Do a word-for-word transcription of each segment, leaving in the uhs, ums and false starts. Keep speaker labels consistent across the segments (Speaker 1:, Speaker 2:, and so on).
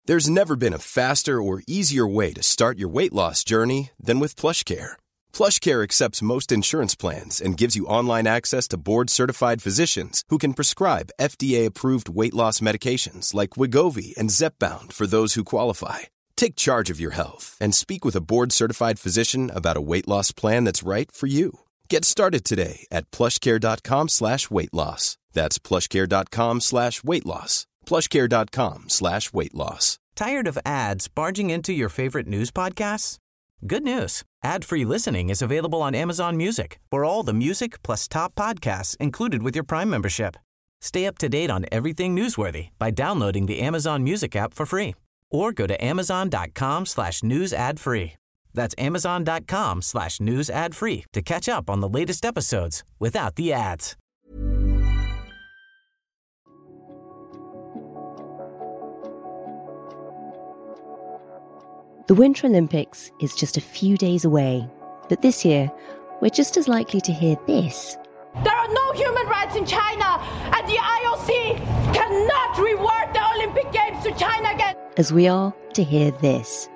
Speaker 1: There's never been a faster or easier way to start your weight loss journey than with PlushCare. PlushCare accepts most insurance plans and gives you online access to board-certified physicians who can prescribe F D A-approved weight loss medications like Wegovy and Zepbound for those who qualify. Take charge of your health and speak with a board-certified physician about a weight loss plan that's right for you. Get started today at plushcare.com slash weight loss. That's plushcare.com slash weight loss. plushcare.com slash weight loss.
Speaker 2: Tired of ads barging into your favorite news podcasts? Good news. Ad-free listening is available on Amazon Music for all the music plus top podcasts included with your Prime membership. Stay up to date on everything newsworthy by downloading the Amazon Music app for free or go to amazon.com slash news ad free. That's amazon.com slash news ad free to catch up on the latest episodes without the ads.
Speaker 3: The Winter Olympics is just a few days away, but this year, we're just as likely to hear this.
Speaker 4: There are no human rights in China, and the I O C cannot reward the Olympic Games to China again,
Speaker 3: as we are to hear this.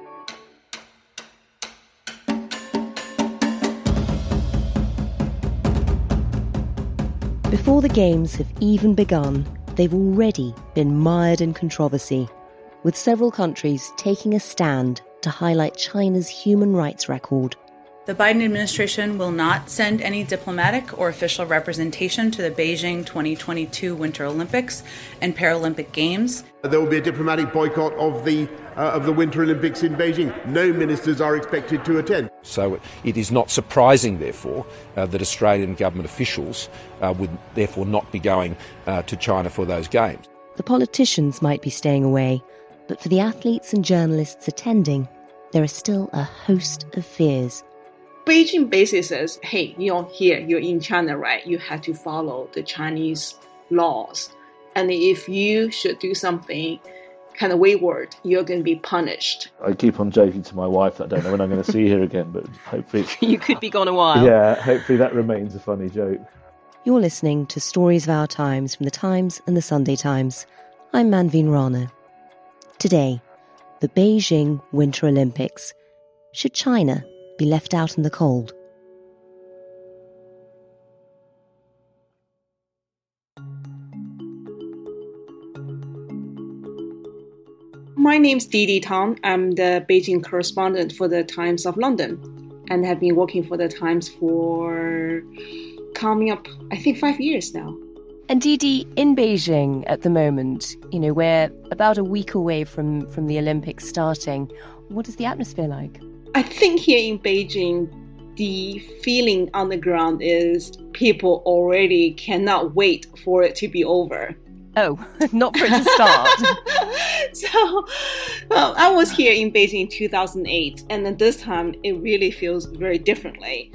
Speaker 3: Before the Games have even begun, they've already been mired in controversy, with several countries taking a stand to highlight China's human rights record.
Speaker 5: The Biden administration will not send any diplomatic or official representation to the Beijing twenty twenty-two Winter Olympics and Paralympic Games.
Speaker 6: There will be a diplomatic boycott of the uh, of the Winter Olympics in Beijing. No ministers are expected to attend.
Speaker 7: So it is not surprising, therefore, uh, that Australian government officials uh, would therefore not be going uh, to China for those games.
Speaker 3: The politicians might be staying away, but for the athletes and journalists attending, there are still a host of fears.
Speaker 8: Beijing basically says, hey, you're here, you're in China, right? You have to follow the Chinese laws. And if you should do something kind of wayward, you're going to be punished.
Speaker 9: I keep on joking to my wife that I don't know when I'm going to see her again, but hopefully...
Speaker 3: You could be gone a while.
Speaker 9: Yeah, hopefully that remains a funny joke.
Speaker 3: You're listening to Stories of Our Times from The Times and The Sunday Times. I'm Manveen Rana. Today, the Beijing Winter Olympics. Should China be left out in the cold?
Speaker 8: My name's Didi Tang. I'm the Beijing correspondent for the Times of London and have been working for the Times for coming up, I think, five years now.
Speaker 3: And Didi, in Beijing at the moment, you know, we're about a week away from, from the Olympics starting. What is the atmosphere like?
Speaker 8: I think here in Beijing, the feeling on the ground is people already cannot wait for it to be over.
Speaker 3: Oh, not for it to start.
Speaker 8: So, well, I was here in Beijing in two thousand eight, and then this time it really feels very differently.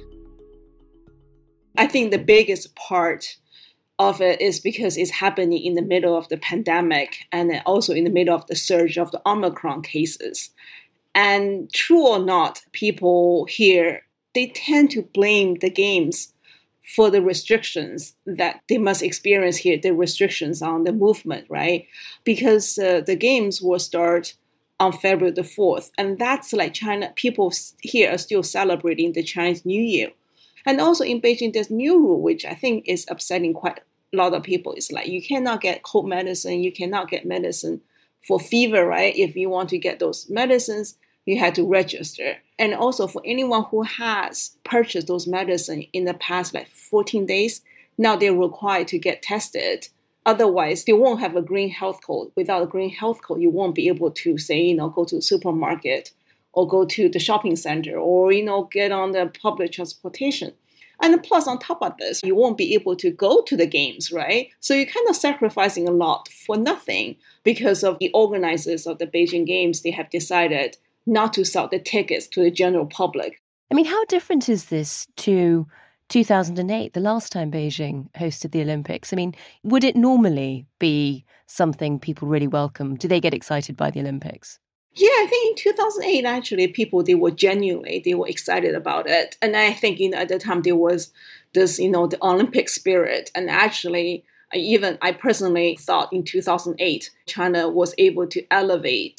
Speaker 8: I think the biggest part of it is because it's happening in the middle of the pandemic and then also in the middle of the surge of the Omicron cases. And true or not, people here, they tend to blame the games for the restrictions that they must experience here, the restrictions on the movement, right? Because uh, the games will start on February the fourth. And that's like China, people here are still celebrating the Chinese New Year. And also in Beijing, there's a new rule, which I think is upsetting quite a lot of people. It's like you cannot get cold medicine, you cannot get medicine for fever, right? If you want to get those medicines, you had to register. And also for anyone who has purchased those medicine in the past like fourteen days, now they're required to get tested. Otherwise, they won't have a green health code. Without a green health code, you won't be able to say, you know, go to the supermarket or go to the shopping center or, you know, get on the public transportation. And plus, on top of this, you won't be able to go to the games, right? So you're kind of sacrificing a lot for nothing because of the organizers of the Beijing Games. They have decided not to sell the tickets to the general public.
Speaker 3: I mean, how different is this to two thousand eight, the last time Beijing hosted the Olympics? I mean, would it normally be something people really welcome? Do they get excited by the Olympics?
Speaker 8: Yeah, I think in two thousand eight, actually, people, they were genuinely, they were excited about it. And I think, you know, at the time there was this, you know, the Olympic spirit. And actually, even I personally thought in two thousand eight, China was able to elevate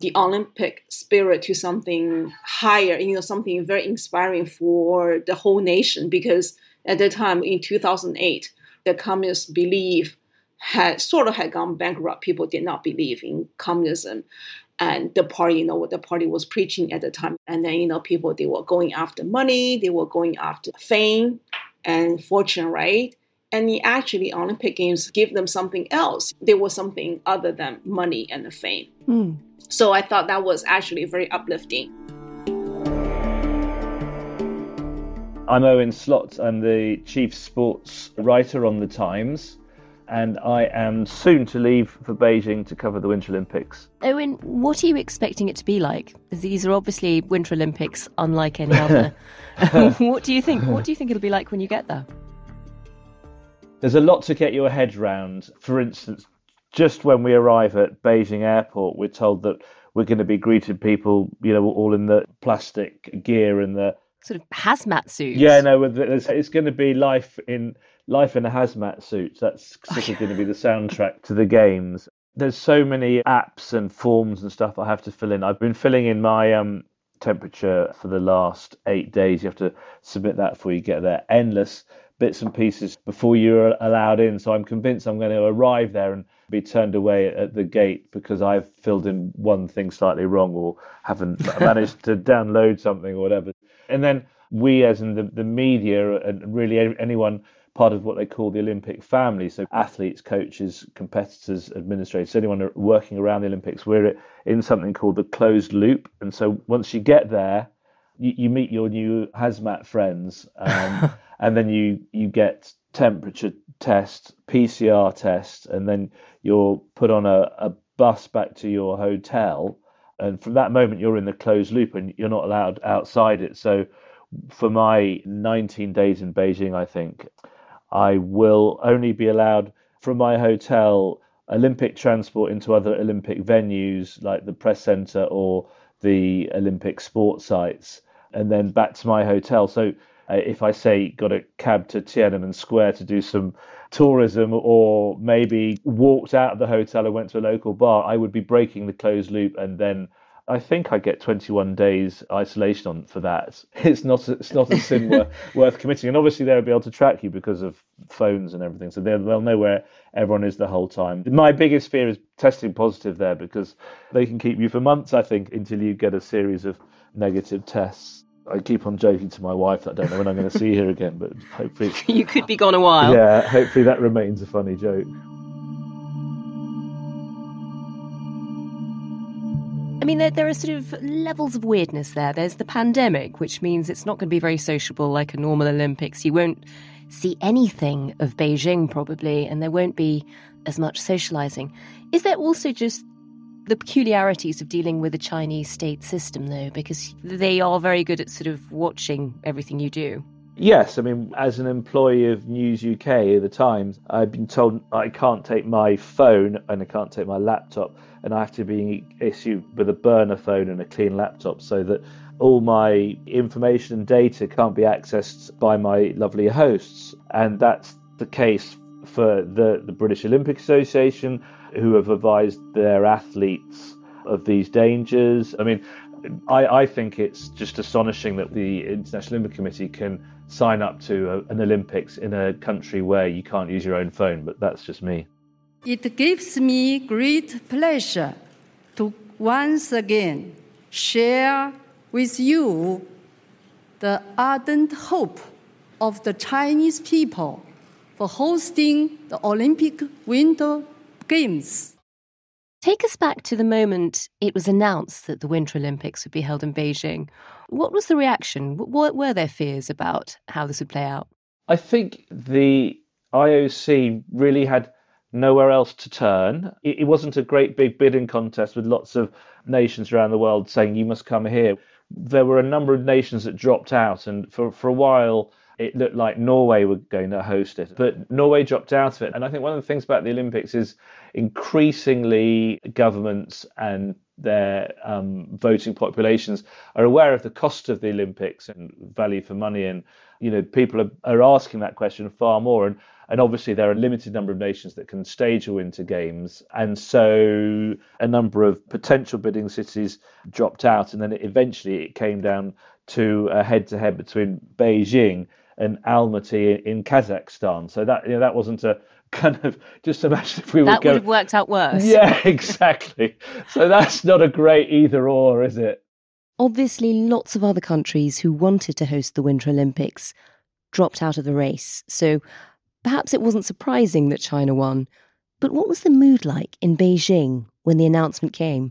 Speaker 8: the Olympic spirit to something higher, you know, something very inspiring for the whole nation. Because at that time, in two thousand eight, the communist belief had sort of had gone bankrupt. People did not believe in communism and the party, you know, what the party was preaching at the time. And then, you know, people, they were going after money, they were going after fame and fortune, right? And the, actually, Olympic Games give them something else. They were something other than money and the fame. Mm. So I thought that was actually very uplifting.
Speaker 9: I'm Owen Slot. I'm the chief sports writer on The Times, and I am soon to leave for Beijing to cover the Winter Olympics.
Speaker 3: Owen, what are you expecting it to be like? These are obviously Winter Olympics unlike any other. What do you think? What do you think it'll be like when you get there?
Speaker 9: There's a lot to get your head round. For instance, just when we arrive at Beijing Airport, we're told that we're going to be greeted people, you know, all in the plastic gear and the
Speaker 3: sort of hazmat suits.
Speaker 9: Yeah, no, it's going to be life in life in a hazmat suit. That's sort of going to be the soundtrack to the games. There's so many apps and forms and stuff I have to fill in. I've been filling in my um, temperature for the last eight days. You have to submit that before you get there. Endless bits and pieces before you're allowed in. So I'm convinced I'm going to arrive there and be turned away at the gate because I've filled in one thing slightly wrong or haven't managed to download something or whatever. And then we, as in the, the media and really anyone part of what they call the Olympic family, so athletes, coaches, competitors, administrators, anyone working around the Olympics, we're in something called the closed loop. And so once you get there, you, you meet your new hazmat friends, um, and then you, you get temperature test, P C R test, and then you're put on a, a bus back to your hotel. And from that moment, you're in the closed loop and you're not allowed outside it. So for my nineteen days in Beijing, I think, I will only be allowed from my hotel Olympic transport into other Olympic venues like the press centre or the Olympic sports sites, and then back to my hotel. So uh, if I say got a cab to Tiananmen Square to do some tourism or maybe walked out of the hotel and went to a local bar, I would be breaking the closed loop, and then I think I get twenty-one days isolation on for that. It's not it's not a sin worth, worth committing. And obviously they'll be able to track you because of phones and everything. So they'll, they'll know where everyone is the whole time. My biggest fear is testing positive there because they can keep you for months, I think, until you get a series of negative tests. I keep on joking to my wife that I don't know when I'm going to see her again, but hopefully...
Speaker 3: You could be gone a while.
Speaker 9: Yeah, hopefully that remains a funny joke.
Speaker 3: I mean, there, there are sort of levels of weirdness there. There's the pandemic, which means it's not going to be very sociable like a normal Olympics. You won't see anything of Beijing, probably, and there won't be as much socialising. Is there also just the peculiarities of dealing with the Chinese state system, though, because they are very good at sort of watching everything you do?
Speaker 9: Yes, I mean, as an employee of News U K at the Times, I've been told I can't take my phone and I can't take my laptop, and I have to be issued with a burner phone and a clean laptop so that all my information and data can't be accessed by my lovely hosts. And that's the case for the, the British Olympic Association, who have advised their athletes of these dangers. I mean, I, I think it's just astonishing that the International Olympic Committee can sign up to a, an Olympics in a country where you can't use your own phone, but that's just me.
Speaker 10: It gives me great pleasure to once again share with you the ardent hope of the Chinese people for hosting the Olympic Winter Games.
Speaker 3: Take us back to the moment it was announced that the Winter Olympics would be held in Beijing. What was the reaction? What were their fears about how this would play out?
Speaker 9: I think the I O C really had nowhere else to turn. It wasn't a great big bidding contest with lots of nations around the world saying, you must come here. There were a number of nations that dropped out, and for, for a while it looked like Norway were going to host it. But Norway dropped out of it. And I think one of the things about the Olympics is increasingly governments and their um, voting populations are aware of the cost of the Olympics and value for money. And, you know, people are, are asking that question far more. And And obviously there are a limited number of nations that can stage a Winter Games. And so a number of potential bidding cities dropped out. And then it, eventually it came down to a head-to-head between Beijing and Almaty in, in Kazakhstan. So that, you know, that wasn't a kind of, just imagine if we were
Speaker 3: That
Speaker 9: going...
Speaker 3: would have worked out worse.
Speaker 9: Yeah, exactly. So that's not a great either or, is it?
Speaker 3: Obviously, lots of other countries who wanted to host the Winter Olympics dropped out of the race. So perhaps it wasn't surprising that China won. But what was the mood like in Beijing when the announcement came?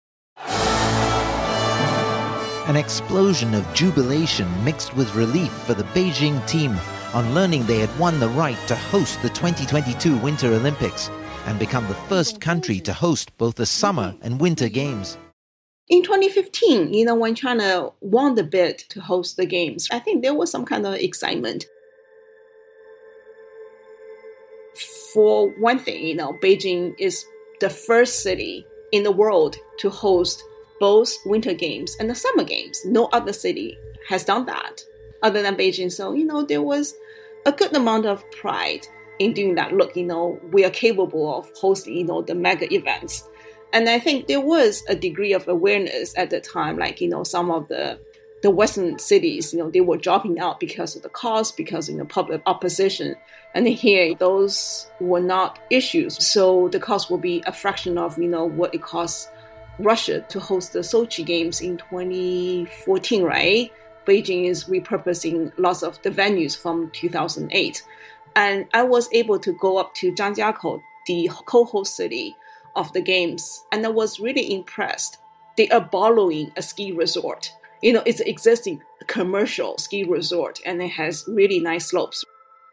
Speaker 11: An explosion of jubilation mixed with relief for the Beijing team on learning they had won the right to host the twenty twenty-two Winter Olympics and become the first country to host both the Summer and Winter Games.
Speaker 8: In twenty fifteen, you know, when China won the bid to host the Games, I think there was some kind of excitement. For one thing, you know, Beijing is the first city in the world to host both Winter Games and the Summer Games. No other city has done that other than Beijing. So, you know, there was a good amount of pride in doing that. Look, you know, we are capable of hosting, you know, the mega events. And I think there was a degree of awareness at the time, like, you know, some of the the Western cities, you know, they were dropping out because of the cost, because of the public opposition. And here, those were not issues. So the cost will be a fraction of, you know, what it costs Russia to host the Sochi Games in twenty fourteen, right? Beijing is repurposing lots of the venues from two thousand eight. And I was able to go up to Zhangjiakou, the co-host city of the Games, and I was really impressed. They are borrowing a ski resort. You know, it's an existing commercial ski resort, and it has really nice slopes.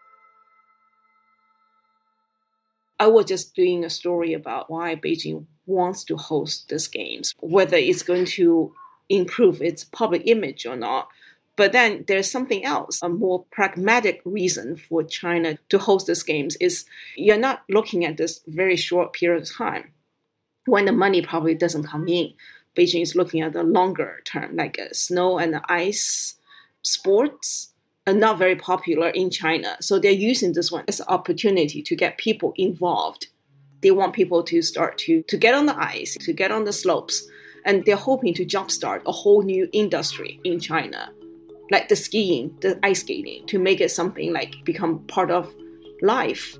Speaker 8: I was just doing a story about why Beijing wants to host these Games, whether it's going to improve its public image or not. But then there's something else, a more pragmatic reason for China to host these Games is you're not looking at this very short period of time when the money probably doesn't come in. Beijing is looking at the longer term, like uh, snow and ice sports are not very popular in China. So they're using this one as an opportunity to get people involved. They want people to start to, to get on the ice, to get on the slopes, and they're hoping to jumpstart a whole new industry in China, like the skiing, the ice skating, to make it something like become part of life.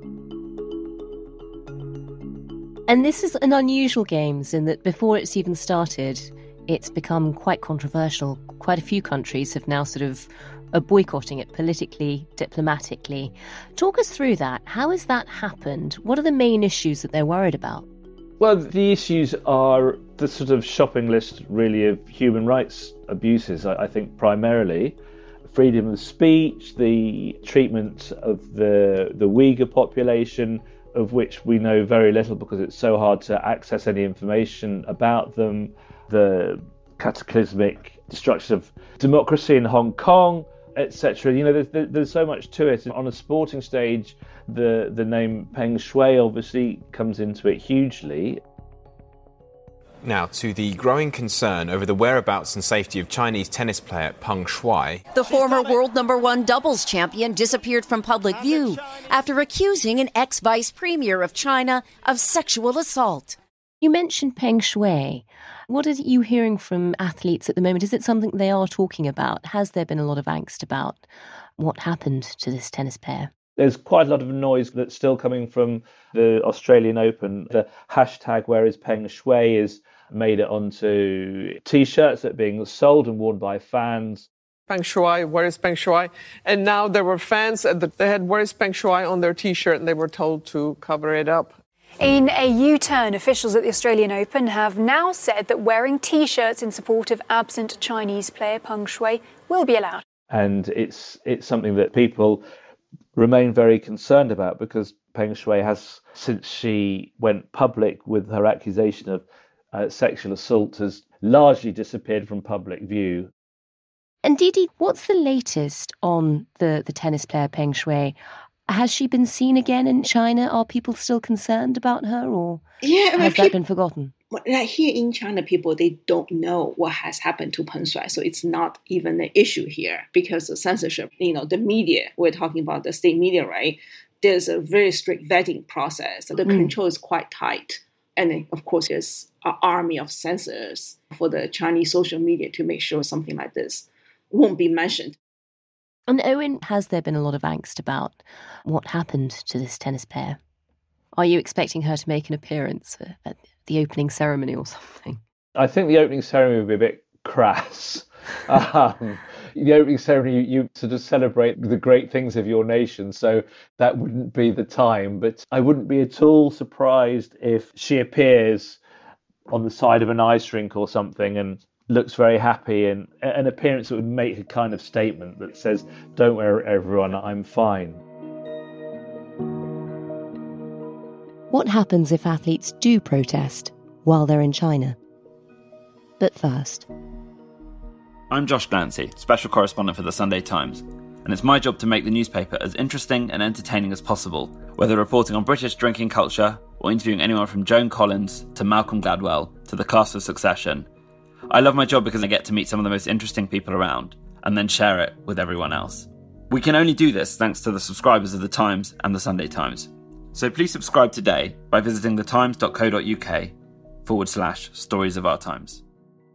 Speaker 3: And this is an unusual Games in that before it's even started, it's become quite controversial. Quite a few countries have now sort of are boycotting it politically, diplomatically. Talk us through that. How has that happened? What are the main issues that they're worried about?
Speaker 9: Well, the issues are the sort of shopping list, really, of human rights abuses, I think, primarily. Freedom of speech, the treatment of the, the Uyghur population, of which we know very little because it's so hard to access any information about them, the cataclysmic destruction of democracy in Hong Kong, et cetera. You know, there's, there's so much to it. On a sporting stage, the, the name Peng Shuai obviously comes into it hugely.
Speaker 12: Now, to the growing concern over the whereabouts and safety of Chinese tennis player Peng Shuai.
Speaker 13: The former world number one doubles champion disappeared from public view after accusing an ex-vice premier of China of sexual assault.
Speaker 3: You mentioned Peng Shuai. What are you hearing from athletes at the moment? Is it something they are talking about? Has there been a lot of angst about what happened to this tennis player?
Speaker 9: There's quite a lot of noise that's still coming from the Australian Open. The hashtag Where is Peng Shuai is made it onto T-shirts that are being sold and worn by fans.
Speaker 14: Peng Shuai, where is Peng Shuai? And now there were fans that they had Where is Peng Shuai on their T-shirt and they were told to cover it up.
Speaker 15: In a U-turn, officials at the Australian Open have now said that wearing T-shirts in support of absent Chinese player Peng Shuai will be allowed.
Speaker 9: And it's it's something that people remain very concerned about because Peng Shuai has, since she went public with her accusation of uh, sexual assault, has largely disappeared from public view.
Speaker 3: And Didi, what's the latest on the, the tennis player Peng Shuai? Has she been seen again in China? Are people still concerned about her, or
Speaker 8: yeah,
Speaker 3: has
Speaker 8: like
Speaker 3: that been forgotten?
Speaker 8: Like here in China, people, they don't know what has happened to Peng Shuai. So it's not even an issue here because of censorship. You know, the media, we're talking about the state media, right? There's a very strict vetting process. So the mm. control is quite tight. And then, of course, there's an army of censors for the Chinese social media to make sure something like this won't be mentioned.
Speaker 3: And Owen, has there been a lot of angst about what happened to this tennis player? Are you expecting her to make an appearance at the opening ceremony or something?
Speaker 9: I think the opening ceremony would be a bit crass. um, the opening ceremony, you, you sort of celebrate the great things of your nation, so that wouldn't be the time. But I wouldn't be at all surprised if she appears on the side of an ice rink or something and looks very happy, and an appearance that would make a kind of statement that says, don't worry everyone, I'm fine.
Speaker 3: What happens if athletes do protest while they're in China? But first...
Speaker 16: I'm Josh Glancy, special correspondent for the Sunday Times, and it's my job to make the newspaper as interesting and entertaining as possible, whether reporting on British drinking culture or interviewing anyone from Joan Collins to Malcolm Gladwell to the cast of Succession. I love my job because I get to meet some of the most interesting people around and then share it with everyone else. We can only do this thanks to the subscribers of The Times and The Sunday Times. So please subscribe today by visiting thetimes.co.uk forward slash stories of our times.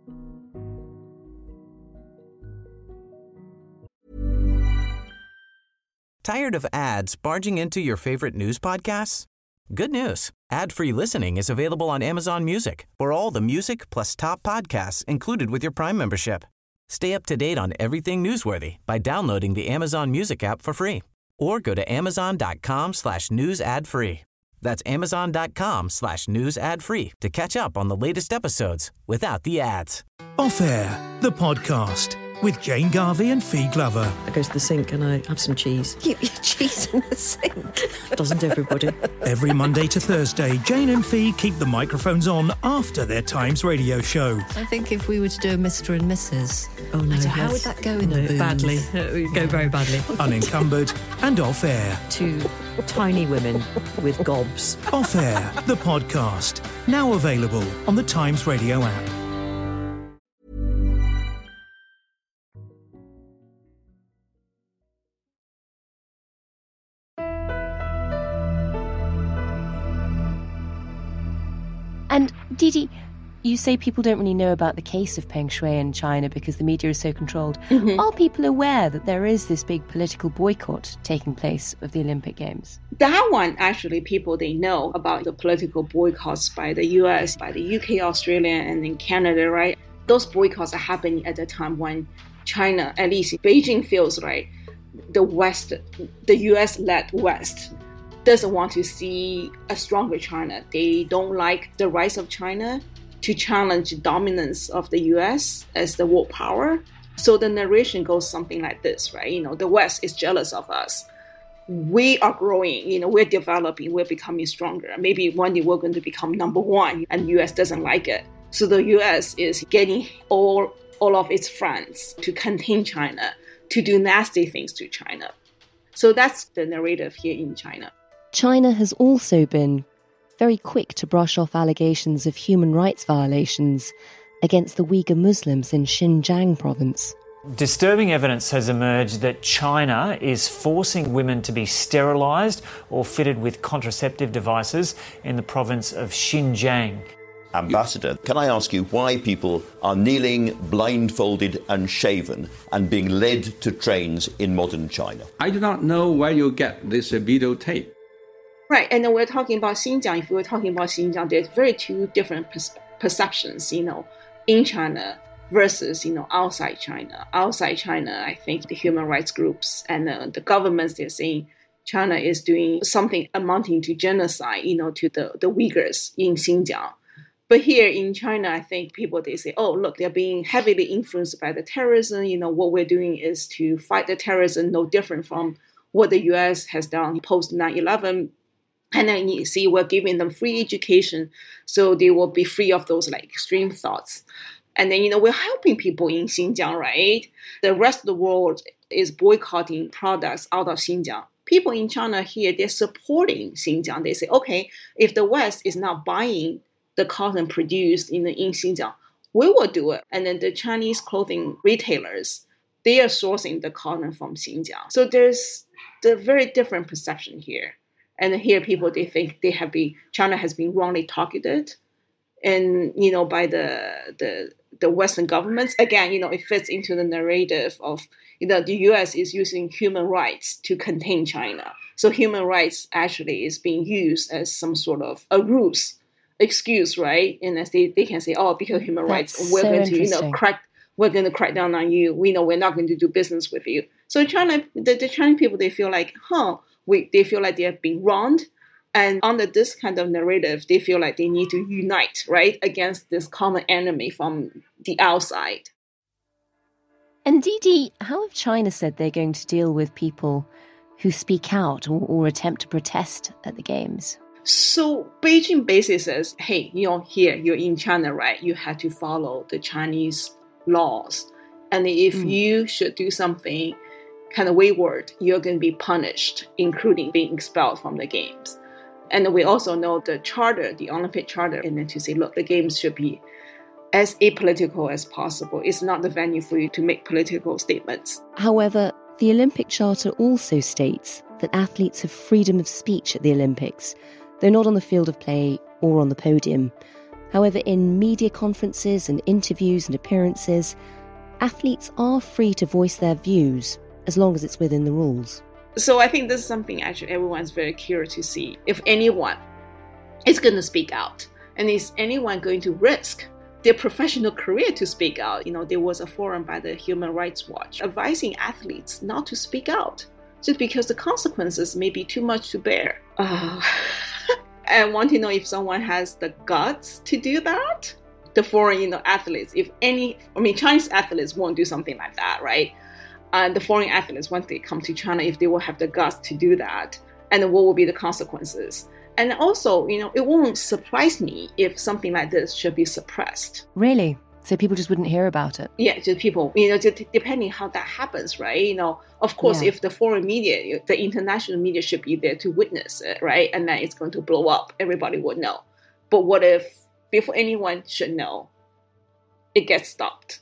Speaker 2: Tired of ads barging into your favorite news podcasts? Good news. Ad-free listening is available on Amazon Music for all the music plus top podcasts included with your Prime membership. Stay up to date on everything newsworthy by downloading the Amazon Music app for free or go to amazon.com slash news ad free. That's amazon.com slash news ad free to catch up on the latest episodes without the ads.
Speaker 17: Off Air, the podcast with Jane Garvey and Fee Glover.
Speaker 18: I go to the sink and I have some cheese.
Speaker 3: You eat cheese in the sink?
Speaker 18: Doesn't everybody?
Speaker 17: Every Monday to Thursday, Jane and Fee keep the microphones on after their Times radio show.
Speaker 19: I think if we were to do a Mister and Missus
Speaker 18: Oh no,
Speaker 19: I don't,
Speaker 18: yes.
Speaker 19: how would that go in
Speaker 18: no,
Speaker 19: the booth?
Speaker 18: Badly. It would go very badly.
Speaker 17: Unencumbered and Off Air.
Speaker 18: Two tiny women with gobs.
Speaker 17: Off Air, the podcast. Now available on the Times radio app.
Speaker 3: And Didi, you say people don't really know about the case of Peng Shuai in China because the media is so controlled. Mm-hmm. Are people aware that there is this big political boycott taking place of the Olympic Games?
Speaker 8: That one, actually, people, they know about the political boycotts by the U S, by the U K, Australia, and then Canada, right? Those boycotts are happening at the time when China, at least Beijing, feels right, the West, the U S-led West, doesn't want to see a stronger China. They don't like the rise of China to challenge the dominance of the U S as the world power. So the narration goes something like this, right? You know, the West is jealous of us. We are growing, you know, we're developing, we're becoming stronger. Maybe one day we're going to become number one and the U S doesn't like it. So the U S is getting all, all of its friends to contain China, to do nasty things to China. So that's the narrative here in China.
Speaker 3: China has also been very quick to brush off allegations of human rights violations against the Uyghur Muslims in Xinjiang province.
Speaker 20: Disturbing evidence has emerged that China is forcing women to be sterilised or fitted with contraceptive devices in the province of Xinjiang.
Speaker 21: Ambassador, can I ask you why people are kneeling, blindfolded and shaven and being led to trains in modern China?
Speaker 22: I do not know where you get this videotape.
Speaker 8: Right, and then we're talking about Xinjiang. If we're talking about Xinjiang, there's very two different per- perceptions, you know, in China versus, you know, outside China. Outside China, I think the human rights groups and uh, the governments, they're saying China is doing something amounting to genocide, you know, to the, the Uyghurs in Xinjiang. But here in China, I think people, they say, oh, look, they're being heavily influenced by the terrorism. You know, what we're doing is to fight the terrorism, no different from what the U S has done post nine eleven. And then you see we're giving them free education so they will be free of those like extreme thoughts. And then, you know, we're helping people in Xinjiang, right? The rest of the world is boycotting products out of Xinjiang. people in China here, they're supporting Xinjiang. They say, okay, if the West is not buying the cotton produced in, in Xinjiang, we will do it. And then the Chinese clothing retailers, they are sourcing the cotton from Xinjiang. So there's the very different perception here. And here people, they think they have been, China has been wrongly targeted. And, you know, by the, the, the Western governments, again, you know, it fits into the narrative of, you know, the U S is using human rights to contain China. So human rights actually is being used as some sort of a ruse, excuse, right? And as they, they can say, oh, because human rights,
Speaker 3: That's
Speaker 8: we're
Speaker 3: so
Speaker 8: going to, you know,
Speaker 3: interesting.
Speaker 8: crack, we're going to crack down on you. We know we're not going to do business with you. So China, the, the Chinese people, they feel like, huh, we, they feel like they have been wronged. And under this kind of narrative, they feel like they need to unite, right, against this common enemy from the outside.
Speaker 3: And Didi, how have China said they're going to deal with people who speak out or, or attempt to protest at the Games?
Speaker 8: So Beijing basically says, hey, you know, here, you're in China, right? You have to follow the Chinese laws. And if mm. you should do something kind of wayward, you're going to be punished, including being expelled from the Games. And we also know the charter, the Olympic charter, and then to say, look, the Games should be as apolitical as possible. It's not the venue for you to make political statements.
Speaker 3: However, the Olympic Charter also states that athletes have freedom of speech at the Olympics, though not on the field of play or on the podium. However, in media conferences and interviews and appearances, athletes are free to voice their views, as long as it's within the rules.
Speaker 8: So I think this is something actually everyone's very curious to see. If anyone is going to speak out, and is anyone going to risk their professional career to speak out? You know, there was a forum by the Human Rights Watch advising athletes not to speak out, just because the consequences may be too much to bear. Uh, I want to know if someone has the guts to do that. The foreign, you know, athletes, if any, I mean, Chinese athletes won't do something like that, right? And the foreign athletes, once they come to China, if they will have the guts to do that, and what will be the consequences? And also, you know, it won't surprise me if something like this should be suppressed.
Speaker 3: Really? So people just wouldn't hear about it?
Speaker 8: Yeah, just people, you know, just depending how that happens, right? You know, of course, yeah. if the foreign media, the international media should be there to witness it, right? And then it's going to blow up. Everybody would know. But what if, before anyone should know, it gets stopped?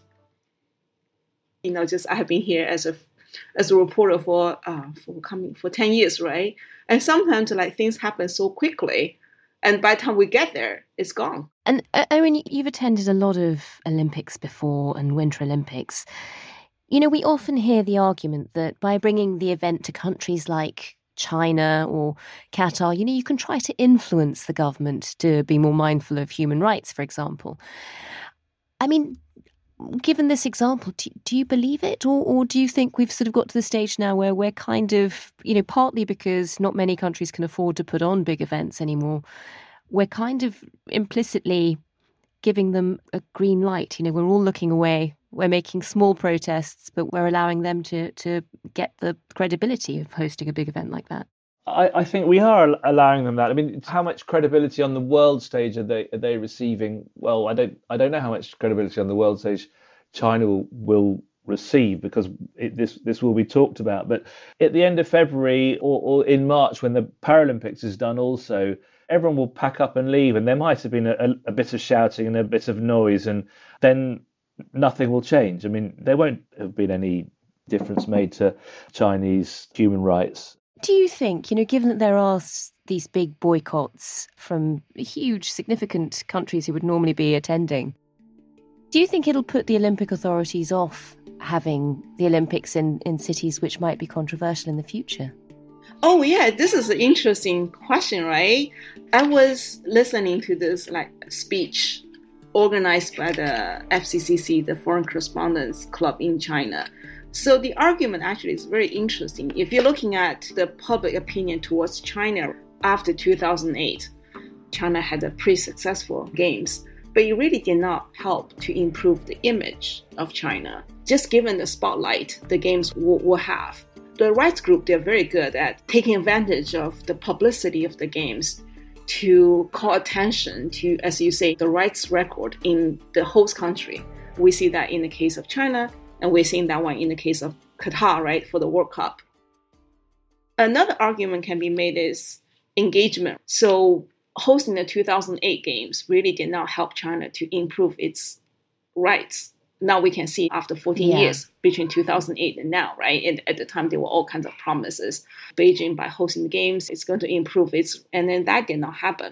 Speaker 8: You know, just I have been here as a as a reporter for uh, for coming for ten years, right? And sometimes like things happen so quickly, and by the time we get there, it's gone.
Speaker 3: And uh, Owen, you've attended a lot of Olympics before and Winter Olympics. You know, we often hear the argument that by bringing the event to countries like China or Qatar, you know, you can try to influence the government to be more mindful of human rights, for example. I mean, given this example, do, do you believe it? Or, or do you think we've sort of got to the stage now where we're kind of, you know, partly because not many countries can afford to put on big events anymore, we're kind of implicitly giving them a green light. You know, we're all looking away. We're making small protests, but we're allowing them to, to get the credibility of hosting a big event like that.
Speaker 9: I, I think we are allowing them that. I mean, how much credibility on the world stage are they are they receiving? Well, I don't I don't know how much credibility on the world stage China will, will receive, because it, this this will be talked about. But at the end of February or, or in March, when the Paralympics is done, also everyone will pack up and leave, and there might have been a, a bit of shouting and a bit of noise, and then nothing will change. I mean, there won't have been any difference made to Chinese human rights.
Speaker 3: Do you think, you know, given that there are these big boycotts from huge, significant countries who would normally be attending, do you think it'll put the Olympic authorities off having the Olympics in, in cities which might be controversial in the future?
Speaker 8: Oh, yeah, this is an interesting question, right? I was listening to this like speech organized by the F C C C, the Foreign Correspondents Club in China. So the argument actually is very interesting. If you're looking at the public opinion towards China after two thousand eight, China had a pretty successful games, but it really did not help to improve the image of China. Just given the spotlight the games will, will have. The rights group, they're very good at taking advantage of the publicity of the games to call attention to, as you say, the rights record in the host country. We see that in the case of China, and we're seeing that one in the case of Qatar, right, for the World Cup. Another argument can be made is engagement. So hosting the two thousand eight games really did not help China to improve its rights. Now we can see after fourteen
Speaker 3: Yeah.
Speaker 8: years between two thousand eight and now, right? And at the time, there were all kinds of promises. Beijing, by hosting the games, is going to improve its, and then that did not happen.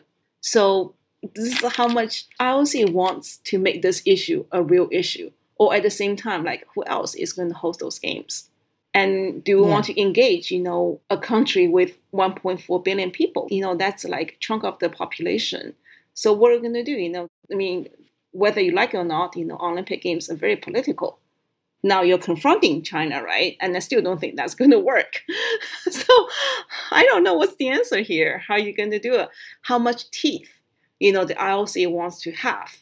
Speaker 8: So this is how much I O C wants to make this issue a real issue. Or at the same time, like, who else is going to host those games? And do we
Speaker 3: Yeah.
Speaker 8: want to engage, you know, a country with one point four billion people? You know, that's like a chunk of the population. So what are we going to do? You know, I mean, whether you like it or not, you know, Olympic Games are very political. Now you're confronting China, right? And I still don't think that's going to work. So I don't know what's the answer here. How are you going to do it? How much teeth, you know, the I O C wants to have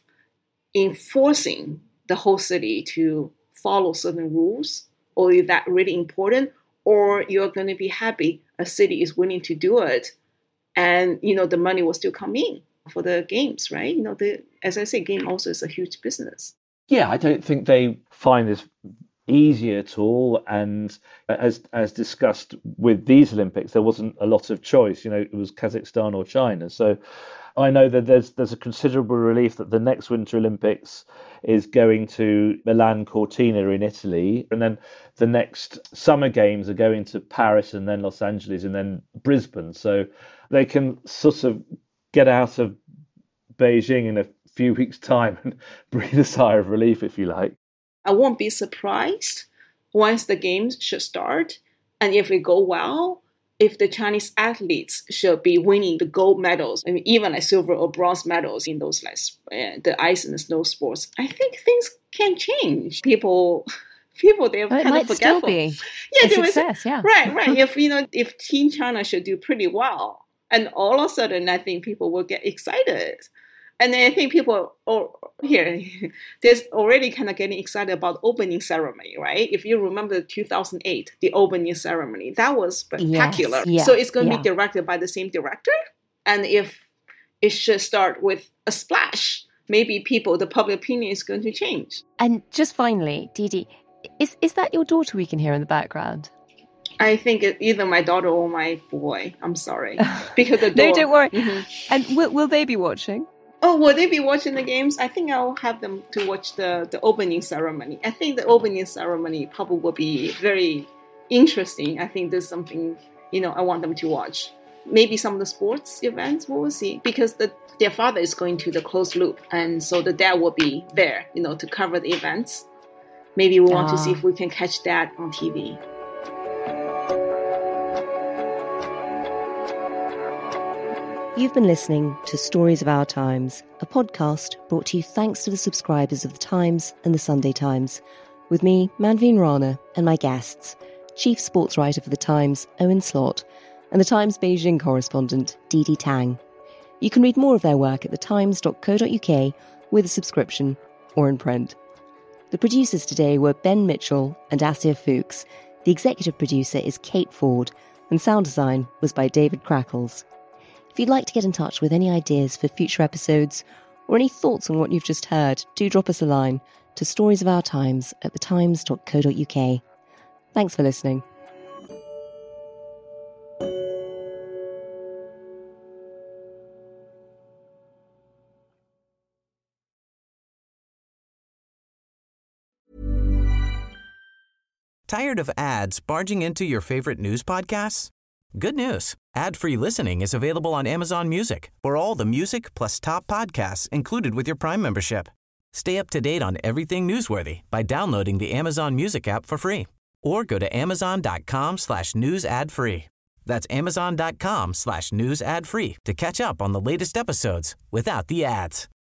Speaker 8: in forcing the whole city to follow certain rules? Or is that really important? Or you're going to be happy a city is willing to do it, and you know the money will still come in for the games, right? You know, the as I say, game also is a huge business.
Speaker 9: Yeah, I don't think they find this easy at all. And as as discussed with these Olympics, there wasn't a lot of choice. You know, it was Kazakhstan or China. So I know that there's there's a considerable relief that the next Winter Olympics is going to Milan Cortina in Italy, and then the next Summer Games are going to Paris and then Los Angeles and then Brisbane. So they can sort of get out of Beijing in a few weeks' time and breathe a sigh of relief, if you like.
Speaker 8: I won't be surprised once the games should start, and if it go well, if the Chinese athletes should be winning the gold medals, I mean, even like silver or bronze medals in those like uh, the ice and the snow sports, I think things can change. People, people, they're
Speaker 3: Well, it
Speaker 8: kind
Speaker 3: might
Speaker 8: of forgetful.
Speaker 3: still be
Speaker 8: yeah,
Speaker 3: a
Speaker 8: they was-
Speaker 3: success, yeah.
Speaker 8: Right, right. If you know, if Team China should do pretty well, and all of a sudden, I think people will get excited. And then I think people oh, here, there's already kind of getting excited about opening ceremony, right? If you remember two thousand eight, the opening ceremony, that was spectacular.
Speaker 3: Yes, yeah,
Speaker 8: so it's going to
Speaker 3: yeah.
Speaker 8: be directed by the same director. And if it should start with a splash, maybe people, the public opinion is going to change.
Speaker 3: And just finally, Didi, is is that your daughter we can hear in the background?
Speaker 8: I think it, either my daughter or my boy. I'm sorry. Because the door.
Speaker 3: No, don't worry.
Speaker 8: Mhm.
Speaker 3: And will, will they be watching?
Speaker 8: Oh, will they be watching the games? I think I'll have them to watch the, the opening ceremony. I think the opening ceremony probably will be very interesting. I think there's something, you know, I want them to watch. Maybe some of the sports events, we will see. Because the, their father is going to the closed loop. And so the dad will be there, you know, to cover the events. Maybe we want
Speaker 3: Ah.
Speaker 8: to see if we can catch that on T V.
Speaker 3: You've been listening to Stories of Our Times, a podcast brought to you thanks to the subscribers of The Times and The Sunday Times, with me, Manveen Rana, and my guests, Chief Sports Writer for The Times, Owen Slot, and The Times Beijing correspondent, Didi Tang. You can read more of their work at the times dot co dot uk with a subscription or in print. The producers today were Ben Mitchell and Asir Fuchs. The executive producer is Kate Ford, and sound design was by David Crackles. If you'd like to get in touch with any ideas for future episodes or any thoughts on what you've just heard, do drop us a line to Stories of Our Times at the times dot co dot uk. Thanks for listening.
Speaker 2: Tired of ads barging into your favorite news podcasts? Good news. Ad-free listening is available on Amazon Music for all the music plus top podcasts included with your Prime membership. Stay up to date on everything newsworthy by downloading the Amazon Music app for free or go to amazon.com slash news ad free. That's amazon.com slash news ad free to catch up on the latest episodes without the ads.